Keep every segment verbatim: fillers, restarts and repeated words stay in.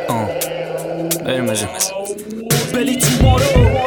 آه بریم بزن بلی تومارو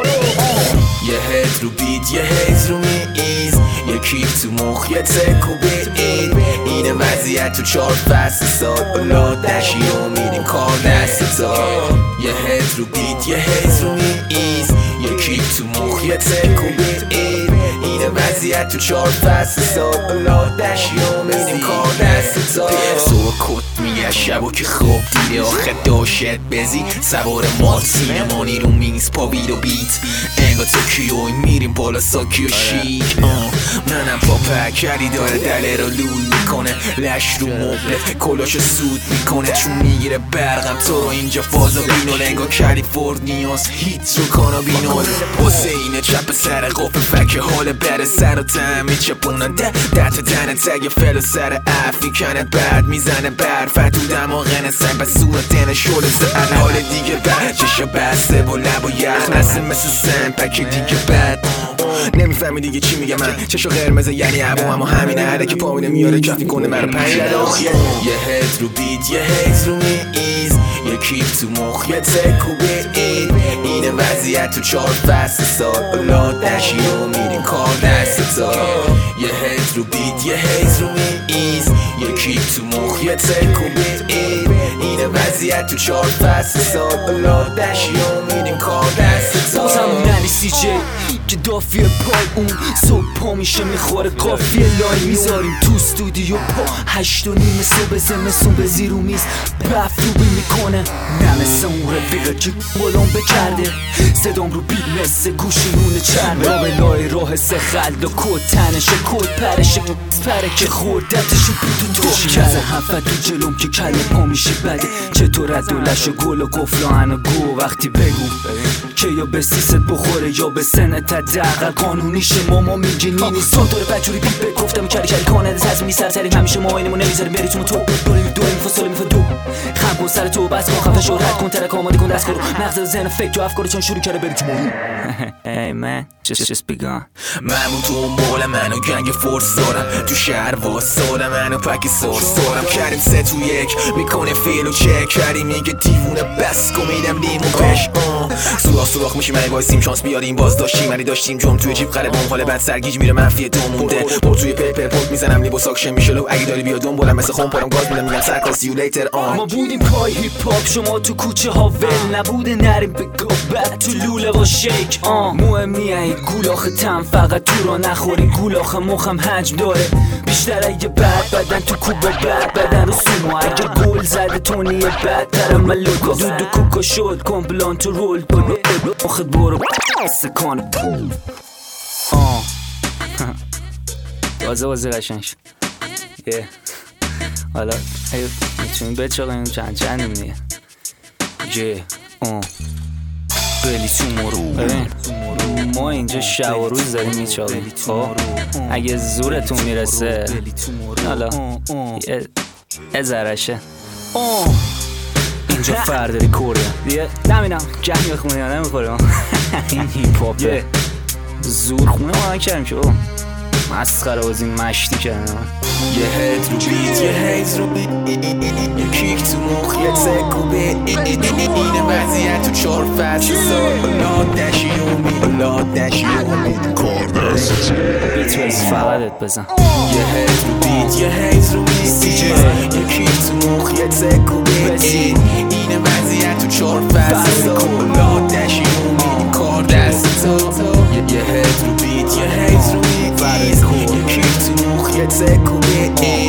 یه هد رو بیت یه هیز رو میز یه کیف تو مخ یه تکو بید اینه وضعیت تو چار فصل سال بلا دشی و میریم کار دست تا یه هد رو بیت یه هیز رو میز یه کیف تو مخ یه تکو بید اینه وضعیت تو چار فصل سال بلا دشی و میریم کار دست تا صبح کت میگه شبو که خوب دیده آخه داشت بزی سوار مات سینمانی رو میز پا بید و بیت انگا توکیوی میریم بالا ساکی و شیک منم پا پکری داره دله رو لول میکنه لش رو مبلت کلاشو سود میکنه چون میگیره برقم تو رو اینجا فازا بینول انگا کالیفورنیاس هیت رو کانا بینول حسینه چپ سر قفل فکر حال بره سر و تم میچپونن ده ده تا تنه تگ فل سر افی کنه بعد میزنه برف تو دماغنه سن به صورتنه شل زد حال دیگه بعد چشا بسته با لب و یخ نسه مثل سن پک دیگه بعد نمیفهمی دیگه چی میگه من چشا قرمزه یعنی عبو اما همینه هره که پامینه میاره کفی کنه مرا پنج لداخ یه هد رو بیت یه هیز رو میز یه کیف تو مخ یه تکو بید اینه وضعیت تو چار فصل سال بلا دشی و میریم کار دست تا یه هد رو بیت یه هیز رو میز یه کیف تو مخ یه تکو بید اینه وضعیت تو چار فصل سال بلا دشی و میریم کار دست تا بازم نلی سی جی که دافیه پای اون صبح پا میشه میخوره قافیه لای میذاریم تو استودیو پا هشت و نیم صبح زمستون به زیر و میز بفروبی میکنه نه مثل اون رفیقه که بلان بکرده صدام رو بیل مثل گوشی نونه چرمه را به لای راه سه خلد و کد تنشه کد پرشه پره که خوردتشو بیتون دوشی کرده هفت تو جلوم که کل پا میشی بده چطور از دولش و گل و قفلان و گو وقتی بگو که یا به سیست بخوره یا به سنت دقل قانونیشه ماما میگی نینی سانتور بجوری بیت بگفتم کلی کلی کانه تصمیمی سرسریم همیشه ما اینمو نمیذاریم بریتون تو دوریم دوریم فاصله میفه دو خم کن سر تو بس کن خفه شو رد کن ترک آماده کن دست کرو مغز ذهن فکر و افکار چون شروع کرده بری تو مارو Hey man, just just be gone. من تو مول منو گنگ فورس دارم تو شهر واساده منو پک سورس دارم کردیم سه تو یک میکنه فیل و چک کردیم میگه دیوونه بس کن میدم لیمو بش سوراخ سوراخ میشیم ای وایسیم شانس بیاریم باز داشتیم ولی داشتیم جم توی جیب قلبم حال بعد سرگیج میره منفی دو مونده پر توی پیپر پورت میزنم لیبو ساکشن میشه لو اگه داری بیا دون بولم مثل خون پارم گاز میدم میگم سرکار سی یو لیتر آن ما بودیم پای هیپ هاپ شما تو کوچه ها ول نبوده نریم بگو بعد تو لوله و شیک آن مهم نیه گولاخ تم فقط تو را نخوری گولاخ مخم حجم داره بیشتر اگه بد بدن تو کوب بد بدن رو سومو اگه گل زده تونیه بد ترم ملوکا دودو کوکا شد کمپلان تو رول برو مخت برو سکانه آه بازه بازه قشنگ شد یه حالا اگه میتونیم بچاقیم چند چند دیگه یه آه بلی تومارو ببین ما اینجا شب و روز داریم میچاقیم خب اگه زورتون میرسه حالا یه ذرشه اینجا فرد ریکورده دیگه نمینم جمعی خونه یا نمیخوریم این هیپ هاپه زور خونه ما نکردیم که مسخره بازی مشتی کردن یه هد رو بیت یه هیز رو بیت یه کیک تو مخ یه تکو بیت اینه وضعیت تو چار فصل سال بلا دشی و مید بلا دشی و مید کار دست بیت ویز فقطت بزن یه هد رو بیت یه هیز رو بیت یه کیک تو مخ یه تکو بیت اینه وضعیت تو چار فصل سال بلا دشی و مید کار دست یه هد رو بیت یه هیز رو بیت یه کیک تو مخ یه تکو بیت